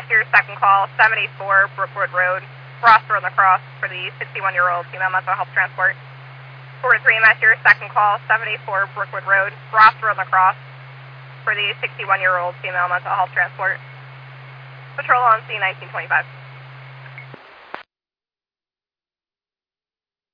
that's your second call, 784 Brookwood Road, Rossboro Lacrosse for the 61-year-old female mental health transport. 4-3, that's your second call, 784 Brookwood Road, Rossboro Lacrosse for the 61-year-old female mental health transport. Patrol on C-1925.